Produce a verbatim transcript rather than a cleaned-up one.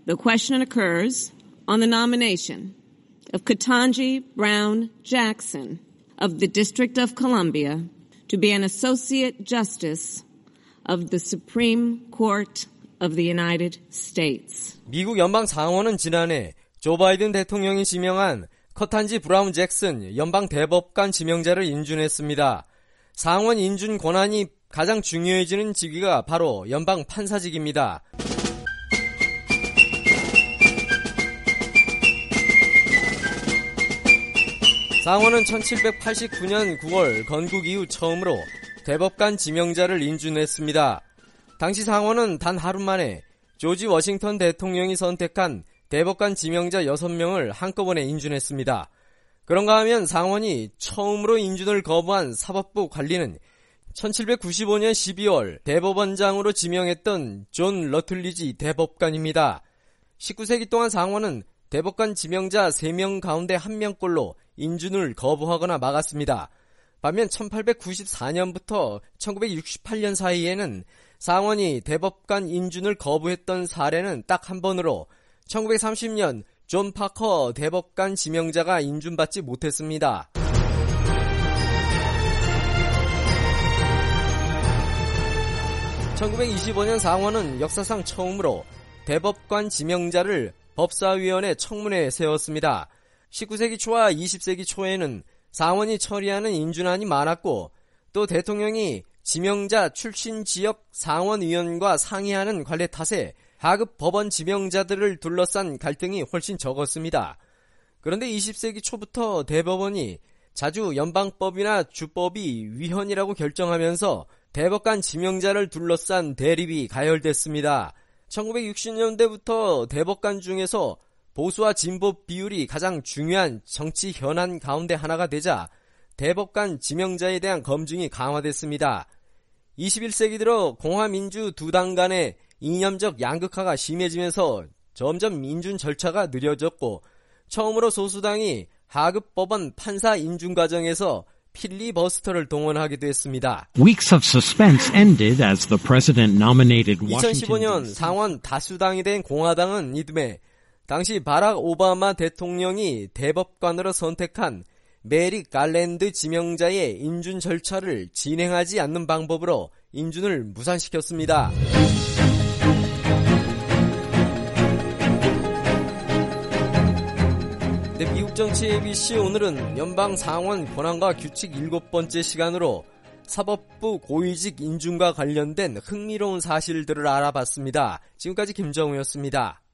The question occurs on the nomination of Ketanji Brown Jackson of the District of Columbia to be an Associate Justice of the Supreme Court of the United States. 미국 연방 상원은 지난해 조 바이든 대통령이 지명한 커탄지 브라운 잭슨 연방 대법관 지명자를 인준했습니다. 상원 인준 권한이 가장 중요해지는 직위가 바로 연방 판사직입니다. 상원은 천칠백팔십구 년 구월 건국 이후 처음으로 대법관 지명자를 인준했습니다. 당시 상원은 단 하루 만에 조지 워싱턴 대통령이 선택한 대법관 지명자 여섯 명을 한꺼번에 인준했습니다. 그런가 하면 상원이 처음으로 인준을 거부한 사법부 관리는 천칠백구십오 년 십이월 대법원장으로 지명했던 존 러틀리지 대법관입니다. 십구 세기 동안 상원은 대법관 지명자 세 명 가운데 한 명꼴로 인준을 거부하거나 막았습니다. 반면 천팔백구십사 년부터 천구백육십팔 년 사이에는 상원이 대법관 인준을 거부했던 사례는 딱 한 번으로 천구백삼십 년 존 파커 대법관 지명자가 인준받지 못했습니다. 천구백이십오 년 상원은 역사상 처음으로 대법관 지명자를 법사위원회 청문회에 세웠습니다. 십구 세기 초와 이십 세기 초에는 상원이 처리하는 인준안이 많았고 또 대통령이 지명자 출신 지역 상원의원과 상의하는 관례 탓에 하급 법원 지명자들을 둘러싼 갈등이 훨씬 적었습니다. 그런데 이십 세기 초부터 대법원이 자주 연방법이나 주법이 위헌이라고 결정하면서 대법관 지명자를 둘러싼 대립이 가열됐습니다. 천구백육십 년대부터 대법관 중에서 보수와 진보 비율이 가장 중요한 정치 현안 가운데 하나가 되자 대법관 지명자에 대한 검증이 강화됐습니다. 이십일 세기 들어 공화민주 두 당 간의 이념적 양극화가 심해지면서 점점 인준 절차가 느려졌고 처음으로 소수당이 하급 법원 판사 인준 과정에서 필리버스터를 동원하게 됐습니다. Weeks of suspense ended as the president nominated Washington. 이천십오 년 상원 다수당이 된 공화당은 이듬해 당시 바락 오바마 대통령이 대법관으로 선택한 메릭 갈랜드 지명자의 인준 절차를 진행하지 않는 방법으로 인준을 무산시켰습니다. 네, 미국 정치 에이비씨 오늘은 연방 상원 권한과 규칙 일곱 번째 시간으로 사법부 고위직 인준과 관련된 흥미로운 사실들을 알아봤습니다. 지금까지 김정우였습니다.